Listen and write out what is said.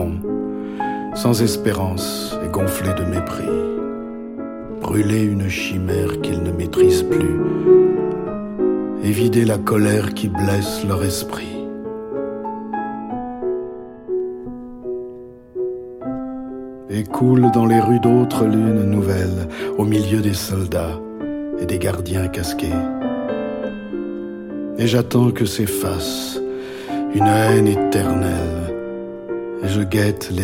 front, sans espérance et gonflé de mépris. Brûler une chimère qu'ils ne maîtrisent plus et vider la colère qui blesse leur esprit. Et coule dans les rues d'autres lunes nouvelles, au milieu des soldats et des gardiens casqués. Et j'attends que s'efface une haine éternelle, et je guette les